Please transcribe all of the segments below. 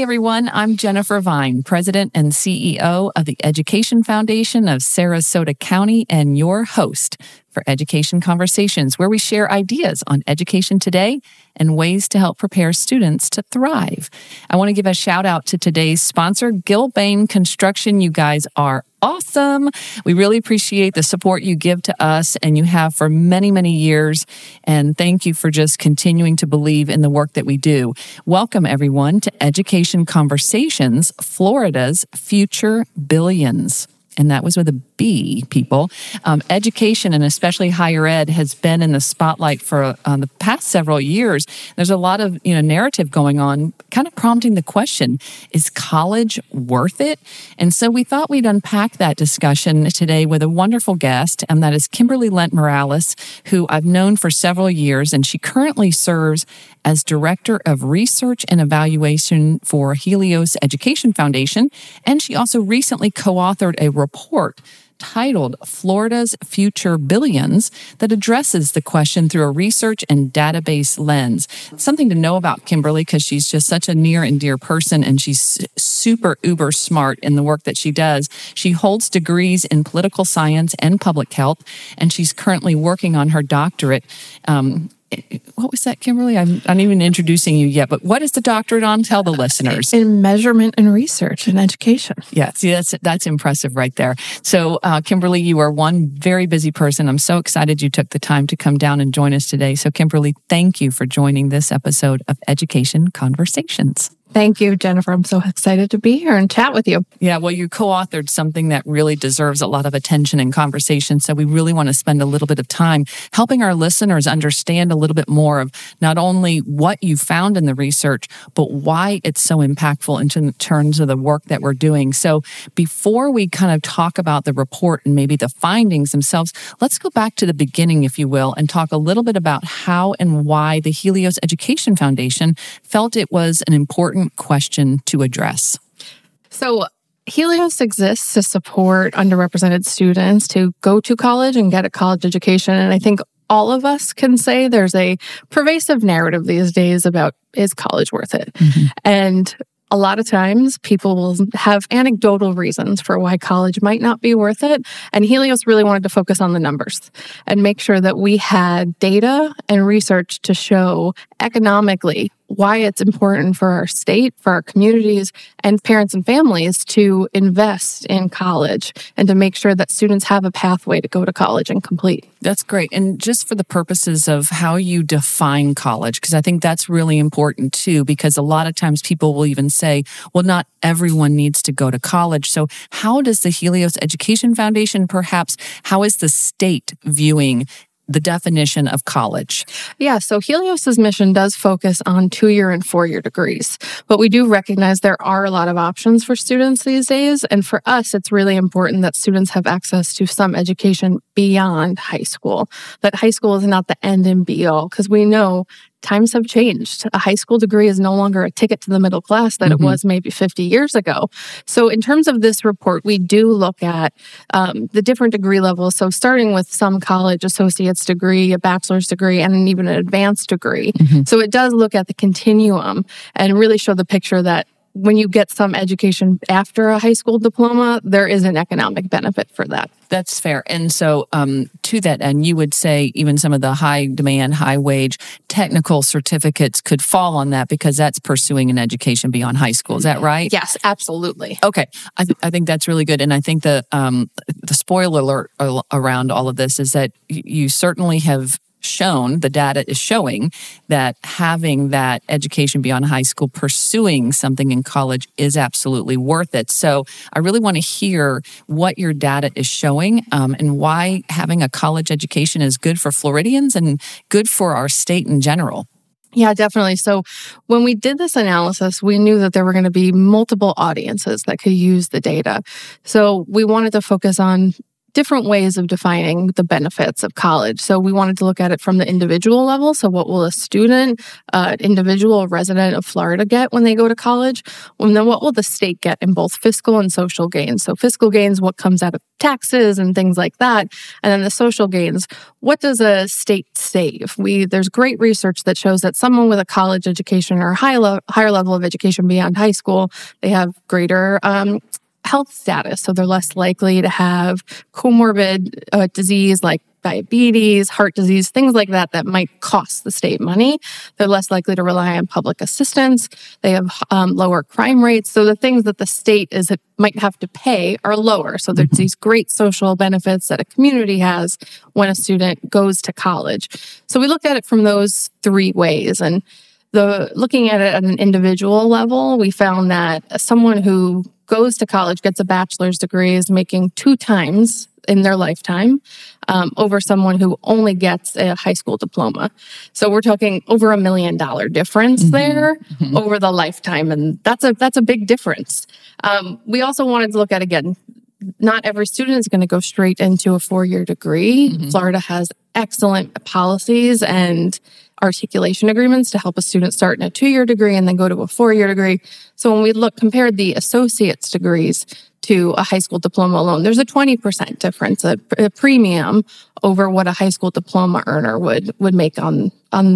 everyone. I'm Jennifer Vine, President and CEO of the Education Foundation of Sarasota County and your host for Education Conversations, where we share ideas on education today and ways to help prepare students to thrive. I want to give a shout out to today's sponsor, Gilbane Construction. You guys are awesome. We really appreciate the support you give to us and you have for many, many years. And thank you for just continuing to believe in the work that we do. Welcome, everyone, to Education Conversations, Florida's Future Billions. And that was with a B, people. Education, and especially higher ed, has been in the spotlight for the past several years. There's a lot of narrative going on, kind of prompting the question, is college worth it? And so we thought we'd unpack that discussion today with a wonderful guest, and that is Kimberly Lent Morales, who I've known for several years, and she currently serves as Director of Research and Evaluation for Helios Education Foundation, and she also recently co-authored a report titled Florida's Future Billions that addresses the question through a research and database lens. Something to know about Kimberly because she's just such a near and dear person and she's super uber smart in the work that she does. She holds degrees in political science and public health, and she's currently working on her doctorate. What was that, Kimberly? I'm not even introducing you yet, but what is the doctorate on? Tell the listeners. In measurement and research and education. Yeah, see, that's impressive right there. So, Kimberly, you are one very busy person. I'm so excited you took the time to come down and join us today. So, Kimberly, thank you for joining this episode of Education Conversations. Thank you, Jennifer. I'm so excited to be here and chat with you. Yeah, well, you co-authored something that really deserves a lot of attention and conversation. So we really want to spend a little bit of time helping our listeners understand a little bit more of not only what you found in the research, but why it's so impactful in terms of the work that we're doing. So before we kind of talk about the report and maybe the findings themselves, let's go back to the beginning, if you will, and talk a little bit about how and why the Helios Education Foundation felt it was an important question to address. So Helios exists to support underrepresented students to go to college and get a college education. And I think all of us can say there's a pervasive narrative these days about, is college worth it? Mm-hmm. And a lot of times people will have anecdotal reasons for why college might not be worth it. And Helios really wanted to focus on the numbers and make sure that we had data and research to show economically why it's important for our state, for our communities, and parents and families to invest in college and to make sure that students have a pathway to go to college and complete. That's great. And just for the purposes of how you define college, because I think that's really important too, because a lot of times people will even say, well, not everyone needs to go to college. So how does the Helios Education Foundation, perhaps, how is the state viewing the definition of college? Yeah, so Helios's mission does focus on 2-year and 4-year degrees, but we do recognize there are a lot of options for students these days. And for us, it's really important that students have access to some education beyond high school, that high school is not the end and be all, because we know times have changed. A high school degree is no longer a ticket to the middle class that it was maybe 50 years ago. So in terms of this report, we do look at the different degree levels. So starting with some college associate's degree, a bachelor's degree, and even an advanced degree. So it does look at the continuum and really show the picture that when you get some education after a high school diploma, there is an economic benefit for that. That's fair. And so to that end, you would say even some of the high demand, high wage technical certificates could fall on that because that's pursuing an education beyond high school. Is that right? Yes, absolutely. Okay. I think that's really good. And I think the spoiler alert around all of this is that you certainly have shown, the data is showing that having that education beyond high school, pursuing something in college is absolutely worth it. So I really want to hear what your data is showing and why having a college education is good for Floridians and good for our state in general. Yeah, definitely. So when we did this analysis, we knew that there were going to be multiple audiences that could use the data. So we wanted to focus on different ways of defining the benefits of college. So we wanted to look at it from the individual level. So what will a student, individual resident of Florida get when they go to college? And then what will the state get in both fiscal and social gains? So fiscal gains, what comes out of taxes and things like that. And then the social gains, what does a state save? There's great research that shows that someone with a college education or a higher level of education beyond high school, they have greater health status. So they're less likely to have comorbid disease like diabetes, heart disease, things like that that might cost the state money. They're less likely to rely on public assistance. They have lower crime rates. So the things that the state might have to pay are lower. So there's these great social benefits that a community has when a student goes to college. So we looked at it from those three ways. And looking at it at an individual level, we found that someone who goes to college, gets a bachelor's degree, is making 2 times in their lifetime over someone who only gets a high school diploma. So we're talking over $1 million difference there over the lifetime. And that's a big difference. We also wanted to look at, again, not every student is going to go straight into a 4-year degree. Florida has excellent policies and articulation agreements to help a student start in a 2-year degree and then go to a 4-year degree. So when we compared the associate's degrees to a high school diploma alone, there's a 20% difference, a premium over what a high school diploma earner would make on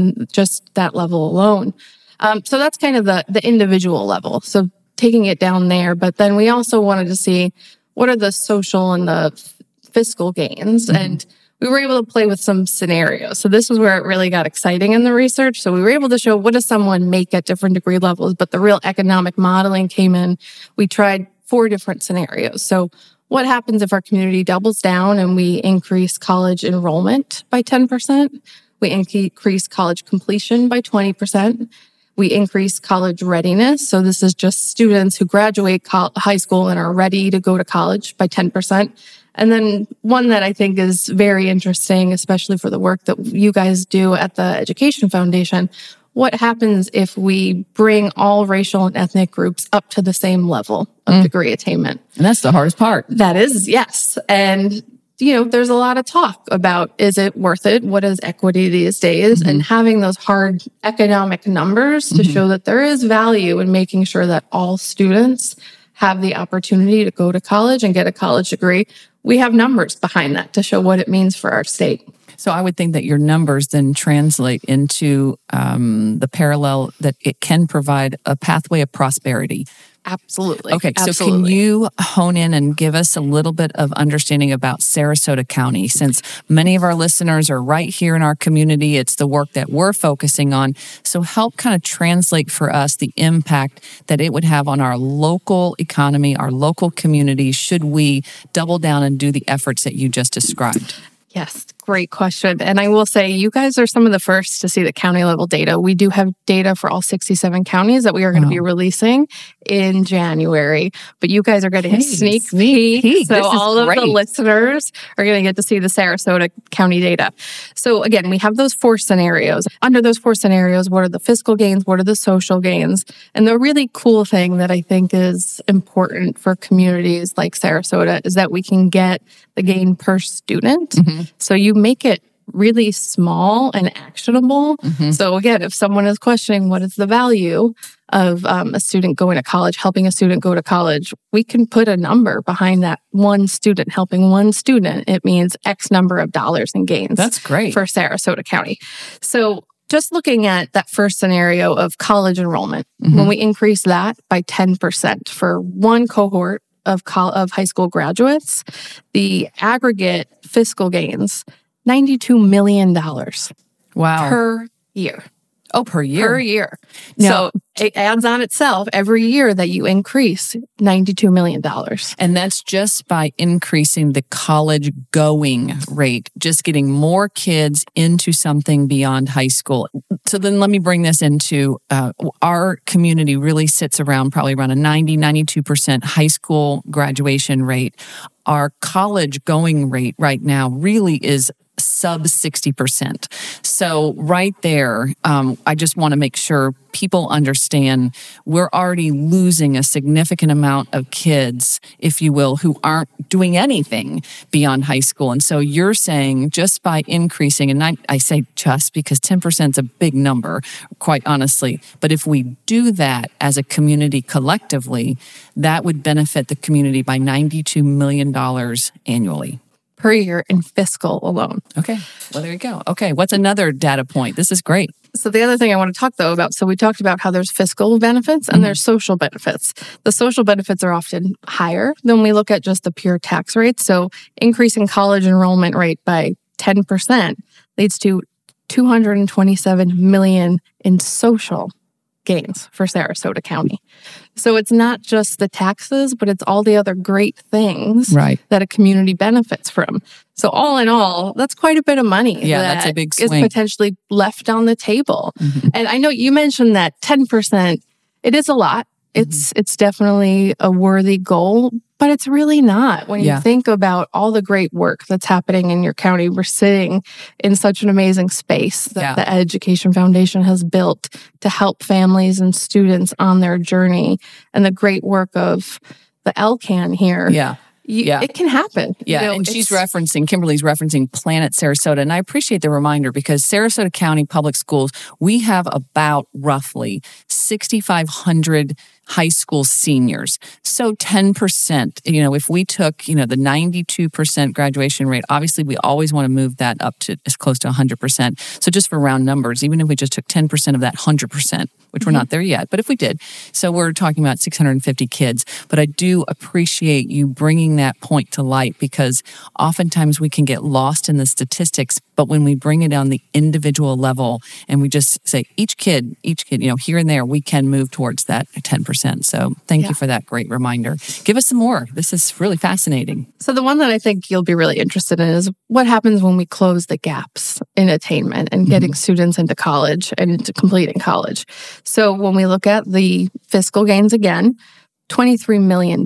just that level alone. So that's kind of the individual level. So taking it down there, but then we also wanted to see what are the social and the fiscal gains. And we were able to play with some scenarios. So this was where it really got exciting in the research. So we were able to show what does someone make at different degree levels, but the real economic modeling came in. We tried 4 different scenarios. So what happens if our community doubles down and we increase college enrollment by 10%? We increase college completion by 20%. We increase college readiness. So this is just students who graduate high school and are ready to go to college by 10%. And then one that I think is very interesting, especially for the work that you guys do at the Education Foundation, what happens if we bring all racial and ethnic groups up to the same level of degree attainment? And that's the hardest part. That is, yes. And, there's a lot of talk about, is it worth it? What is equity these days? And having those hard economic numbers to show that there is value in making sure that all students have the opportunity to go to college and get a college degree. We have numbers behind that to show what it means for our state. So I would think that your numbers then translate into the parallel that it can provide a pathway of prosperity. Absolutely. Okay, so Absolutely. can you hone in and give us a little bit of understanding about Sarasota County? Since many of our listeners are right here in our community, it's the work that we're focusing on. So help kind of translate for us the impact that it would have on our local economy, our local community, should we double down and do the efforts that you just described? Yes, great question. And I will say, you guys are some of the first to see the county level data. We do have data for all 67 counties that we are going to be releasing in January. But you guys are getting a sneak peek. So all of the listeners are going to get to see the Sarasota County data. So again, we have those 4 scenarios. Under those 4 scenarios, what are the fiscal gains? What are the social gains? And the really cool thing that I think is important for communities like Sarasota is that we can get the gain per student. So you make it really small and actionable. So again, if someone is questioning what is the value of a student going to college, helping a student go to college, we can put a number behind that one student helping one student. It means X number of dollars in gains. That's great. For Sarasota County. So just looking at that first scenario of college enrollment, when we increase that by 10% for one cohort of high school graduates, the aggregate fiscal gains, $92 million. Wow. Per year. Oh, per year? Per year. So it adds on itself every year that you increase $92 million. And that's just by increasing the college going rate, just getting more kids into something beyond high school. So then let me bring this into our community really sits probably around a 92% high school graduation rate. Our college going rate right now really is sub 60%. So right there, I just want to make sure people understand we're already losing a significant amount of kids, if you will, who aren't doing anything beyond high school. And so you're saying just by increasing, and I say just because 10% is a big number, quite honestly, but if we do that as a community collectively, that would benefit the community by $92 million annually. Per year in fiscal alone. Okay. Well, there you go. Okay. What's another data point? This is great. So the other thing I want to talk though about, so we talked about how there's fiscal benefits and there's social benefits. The social benefits are often higher than we look at just the pure tax rates. So increasing college enrollment rate by 10% leads to $227 million in social gains for Sarasota County. So it's not just the taxes, but it's all the other great things that a community benefits from. So all in all, that's quite a bit of money. Yeah, that's a big swing. Is potentially left on the table. And I know you mentioned that 10%, it is a lot. It's definitely a worthy goal, but it's really not. When you think about all the great work that's happening in your county, we're sitting in such an amazing space that the Education Foundation has built to help families and students on their journey, and the great work of the LCAN here. It can happen. Yeah, you know, and Kimberly's referencing Planet Sarasota. And I appreciate the reminder because Sarasota County Public Schools, we have about roughly 6,500 high school seniors. So 10%, if we took, the 92% graduation rate, obviously we always want to move that up to as close to 100%. So just for round numbers, even if we just took 10% of that 100%, which we're not there yet, but if we did, so we're talking about 650 kids. But I do appreciate you bringing that point to light because oftentimes we can get lost in the statistics, but when we bring it on the individual level and we just say each kid, here and there, we can move towards that 10%. So thank you for that great reminder. Give us some more. This is really fascinating. So the one that I think you'll be really interested in is what happens when we close the gaps in attainment and getting students into college and into completing college. So when we look at the fiscal gains again, $23 million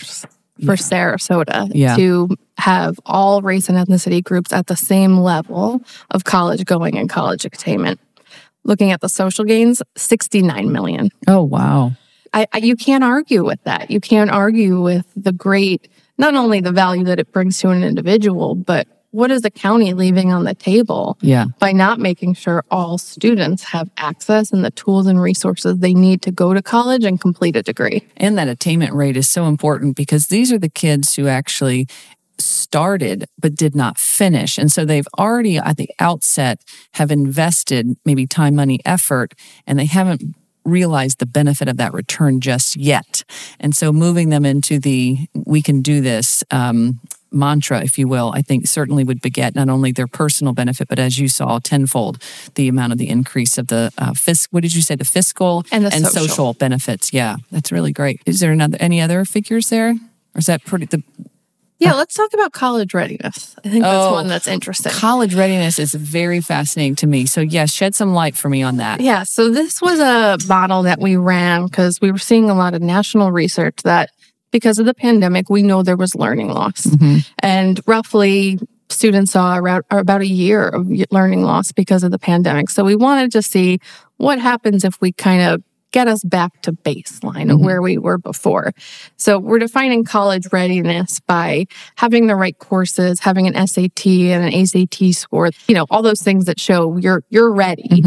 for Sarasota to have all race and ethnicity groups at the same level of college going and college attainment. Looking at the social gains, $69 million. Oh, wow. You can't argue with that. You can't argue with the great, not only the value that it brings to an individual, but what is the county leaving on the table by not making sure all students have access and the tools and resources they need to go to college and complete a degree. And that attainment rate is so important because these are the kids who actually started but did not finish. And so they've already at the outset have invested maybe time, money, effort, and they haven't realized the benefit of that return just yet. And so moving them into the we can do this mantra, if you will, I think certainly would beget not only their personal benefit, but as you saw, tenfold the amount of the increase of the what did you say, the fiscal and social benefits. Yeah, that's really great. Is there any other figures there? Or is that pretty... let's talk about college readiness. I think that's one that's interesting. College readiness is very fascinating to me. So yes, shed some light for me on that. Yeah, so this was a model that we ran because we were seeing a lot of national research that because of the pandemic, we know there was learning loss. And roughly students saw about a year of learning loss because of the pandemic. So we wanted to see what happens if we kind of get us back to baseline of where we were before. So we're defining college readiness by having the right courses, having an SAT and an ACT score, all those things that show you're ready.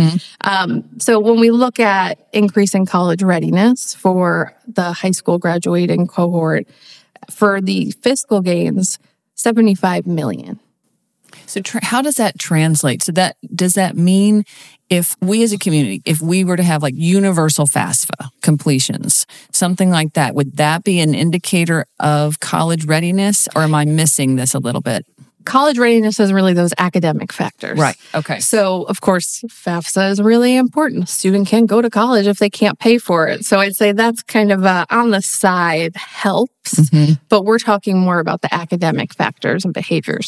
So when we look at increasing college readiness for the high school graduating cohort, for the fiscal gains, $75 million. So how does that translate? So does that mean if we as a community, if we were to have like universal FAFSA completions, something like that, would that be an indicator of college readiness, or am I missing this a little bit? College readiness is really those academic factors. Right. Okay. So, of course, FAFSA is really important. A student can't go to college if they can't pay for it. So I'd say that's kind of on the side helps, but we're talking more about the academic factors and behaviors.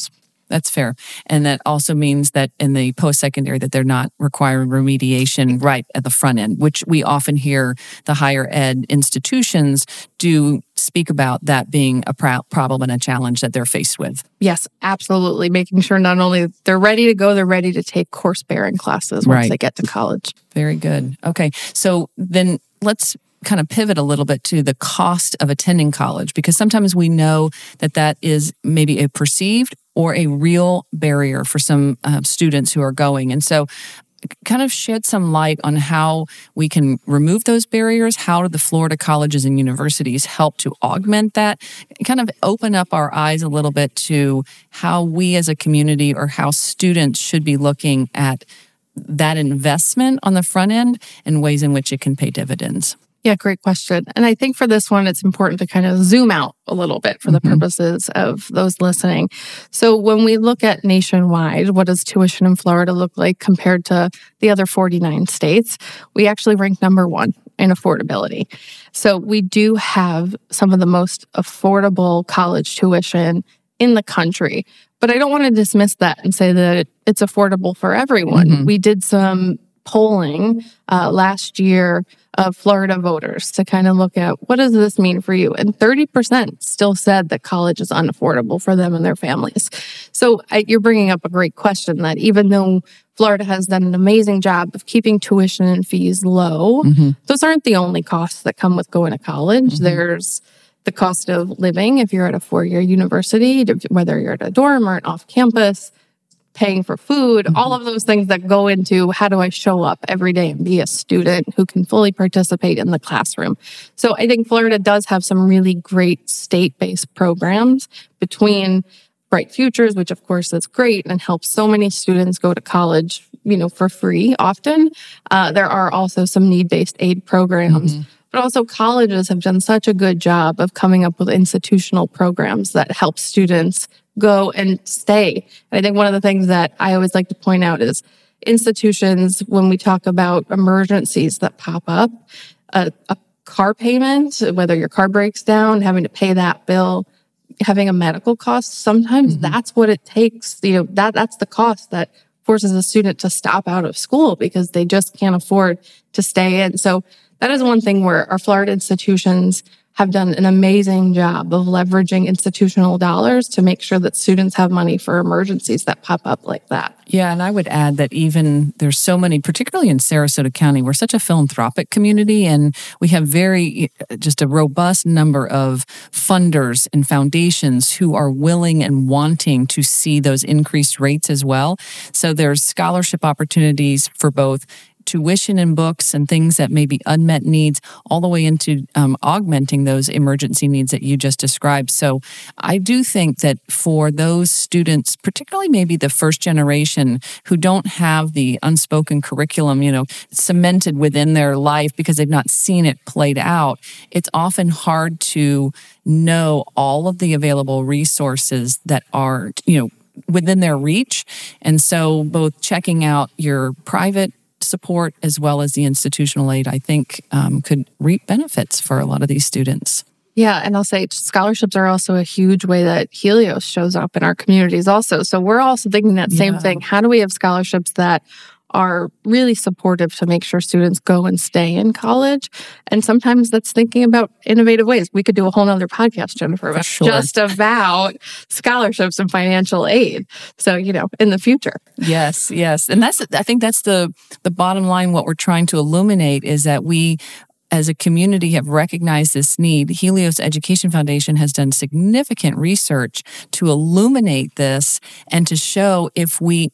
That's fair. And that also means that in the post-secondary that they're not requiring remediation right at the front end, which we often hear the higher ed institutions do speak about that being a problem and a challenge that they're faced with. Yes, absolutely. Making sure not only they're ready to go, they're ready to take course-bearing classes once they get to college. Very good. Okay. So then let's kind of pivot a little bit to the cost of attending college, because sometimes we know that is maybe a perceived or a real barrier for some students who are going. And so kind of shed some light on how we can remove those barriers. How do the Florida colleges and universities help to augment that? Kind of open up our eyes a little bit to how we as a community or how students should be looking at that investment on the front end and ways in which it can pay dividends. Yeah, great question. And I think for this one, it's important to kind of zoom out a little bit for the purposes of those listening. So when we look at nationwide, what does tuition in Florida look like compared to the other 49 states? We actually rank number 1 in affordability. So we do have some of the most affordable college tuition in the country. But I don't want to dismiss that and say that it's affordable for everyone. We did some polling last year of Florida voters to kind of look at what does this mean for you? And 30% still said that college is unaffordable for them and their families. So you're bringing up a great question that even though Florida has done an amazing job of keeping tuition and fees low, those aren't the only costs that come with going to college. There's the cost of living if you're at a 4-year university, whether you're at a dorm or an off-campus, paying for food, all of those things that go into how do I show up every day and be a student who can fully participate in the classroom. So I think Florida does have some really great state-based programs between Bright Futures, which of course is great and helps so many students go to college, for free often. There are also some need-based aid programs. But also colleges have done such a good job of coming up with institutional programs that help students go and stay. And I think one of the things that I always like to point out is institutions, when we talk about emergencies that pop up, a car payment, whether your car breaks down, having to pay that bill, having a medical cost, sometimes that's what it takes. That's the cost that forces a student to stop out of school because they just can't afford to stay in. So that is one thing where our Florida institutions have done an amazing job of leveraging institutional dollars to make sure that students have money for emergencies that pop up like that. Yeah, and I would add that even there's so many, particularly in Sarasota County, we're such a philanthropic community, and we have just a robust number of funders and foundations who are willing and wanting to see those increased rates as well. So there's scholarship opportunities for both tuition and books and things that may be unmet needs, all the way into augmenting those emergency needs that you just described. So I do think that for those students, particularly maybe the first generation who don't have the unspoken curriculum, cemented within their life because they've not seen it played out, it's often hard to know all of the available resources that are, within their reach. And so both checking out your private support as well as the institutional aid, I think could reap benefits for a lot of these students. Yeah, and I'll say scholarships are also a huge way that Helios shows up in our communities also. So we're also thinking that same thing. How do we have scholarships that are really supportive to make sure students go and stay in college? And sometimes that's thinking about innovative ways. We could do a whole nother podcast, Jennifer, just about scholarships and financial aid. So, in the future. Yes. And I think that's the bottom line. What we're trying to illuminate is that we, as a community, have recognized this need. Helios Education Foundation has done significant research to illuminate this and to show if we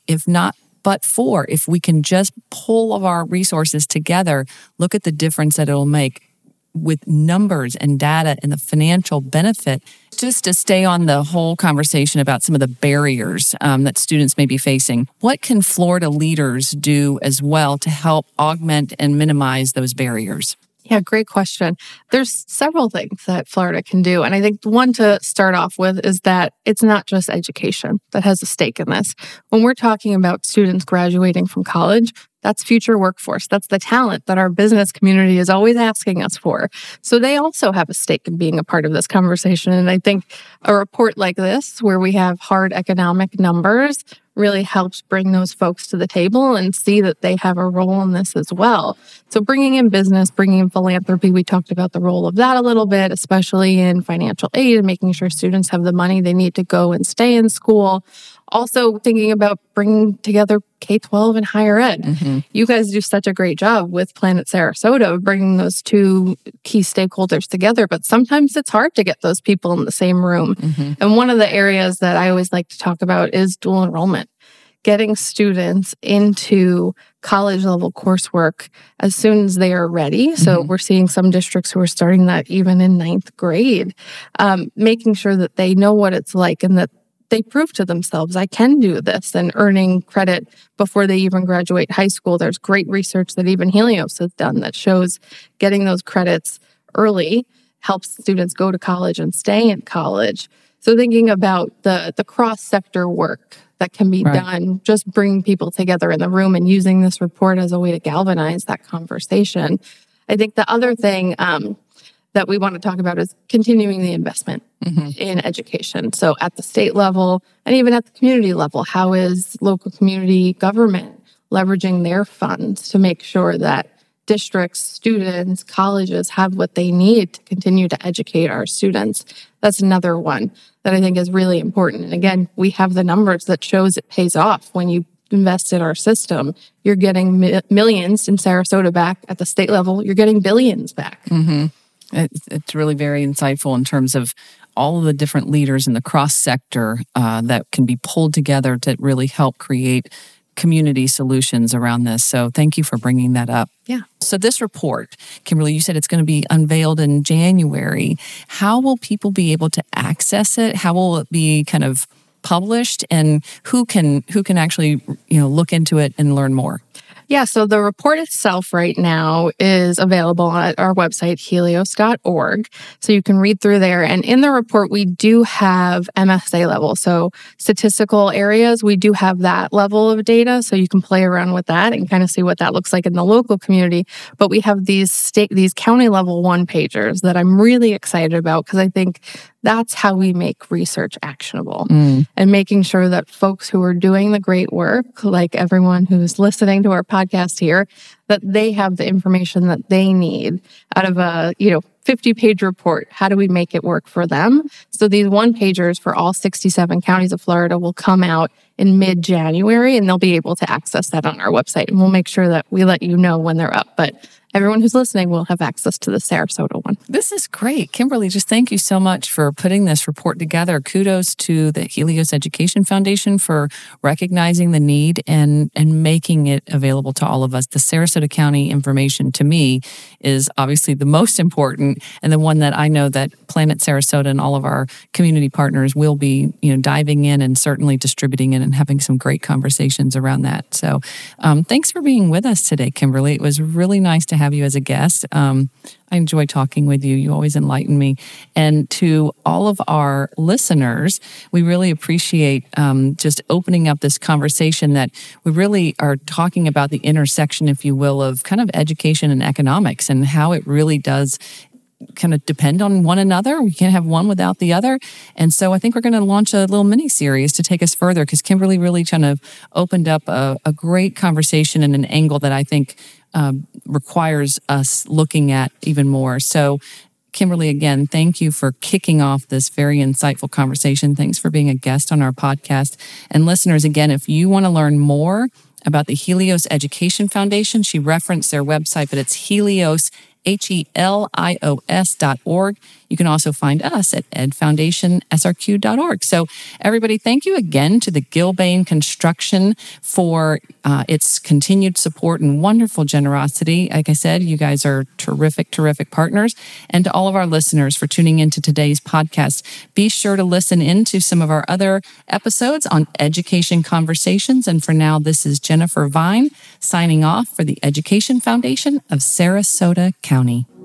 can just pull of our resources together, look at the difference that it'll make with numbers and data and the financial benefit. Just to stay on the whole conversation about some of the barriers that students may be facing, what can Florida leaders do as well to help augment and minimize those barriers? Yeah, great question. There's several things that Florida can do. And I think one to start off with is that it's not just education that has a stake in this. When we're talking about students graduating from college, that's future workforce. That's the talent that our business community is always asking us for. So they also have a stake in being a part of this conversation. And I think a report like this, where we have hard economic numbers, really helps bring those folks to the table and see that they have a role in this as well. So bringing in business, bringing in philanthropy, we talked about the role of that a little bit, especially in financial aid and making sure students have the money they need to go and stay in school. Also thinking about bringing together K-12 and higher ed. Mm-hmm. You guys do such a great job with Planet Sarasota of bringing those two key stakeholders together, but sometimes it's hard to get those people in the same room. Mm-hmm. And one of the areas that I always like to talk about is dual enrollment. Getting students into college level coursework as soon as they are ready. So mm-hmm. we're seeing some districts who are starting that even in 9th grade, making sure that they know what it's like and that they prove to themselves, I can do this, and earning credit before they even graduate high school. There's great research that even Helios has done that shows getting those credits early helps students go to college and stay in college. So thinking about the cross-sector work that can be done, just bringing people together in the room and using this report as a way to galvanize that conversation. I think the other thing that we want to talk about is continuing the investment in education. So at the state level and even at the community level, how is local community government leveraging their funds to make sure that districts, students, colleges have what they need to continue to educate our students? That's another one that I think is really important. And again, we have the numbers that shows it pays off. When you invest in our system, you're getting millions in Sarasota back. At the state level, you're getting billions back. Mm-hmm. It's really very insightful in terms of all of the different leaders in the cross-sector that can be pulled together to really help create community solutions around this. So thank you for bringing that up. Yeah. So this report, Kimberly, you said it's going to be unveiled in January. How will people be able to access it? How will it be kind of published? And who can actually look into it and learn more? Yeah, so the report itself right now is available at our website, helios.org. So you can read through there. And in the report, we do have MSA level. So statistical areas, we do have that level of data. So you can play around with that and kind of see what that looks like in the local community. But we have these county level one-pagers that I'm really excited about because I think that's how we make research actionable and making sure that folks who are doing the great work, like everyone who's listening to our podcast here, that they have the information that they need out of a 50-page report. How do we make it work for them? So these one-pagers for all 67 counties of Florida will come out in mid-January, and they'll be able to access that on our website. And we'll make sure that we let you know when they're up. But everyone who's listening will have access to the Sarasota one. This is great. Kimberly, just thank you so much for putting this report together. Kudos to the Helios Education Foundation for recognizing the need and making it available to all of us. The Sarasota County information, to me, is obviously the most important and the one that I know that Planet Sarasota and all of our community partners will be diving in and certainly distributing it and having some great conversations around that. So thanks for being with us today, Kimberly. It was really nice to have you as a guest. I enjoy talking with you. You always enlighten me. And to all of our listeners, we really appreciate just opening up this conversation that we really are talking about the intersection, if you will, of kind of education and economics and how it really does kind of depend on one another. We can't have one without the other. And so I think we're going to launch a little mini series to take us further because Kimberly really kind of opened up a great conversation and an angle that I think requires us looking at even more. So Kimberly, again, thank you for kicking off this very insightful conversation. Thanks for being a guest on our podcast. And listeners, again, if you want to learn more about the Helios Education Foundation, she referenced their website, but it's Helios, HELIOS.org. You can also find us at edfoundationsrq.org. So everybody, thank you again to the Gilbane Construction for its continued support and wonderful generosity. Like I said, you guys are terrific partners. And to all of our listeners for tuning into today's podcast. Be sure to listen into some of our other episodes on education conversations. And for now, this is Jennifer Vine signing off for the Education Foundation of Sarasota County.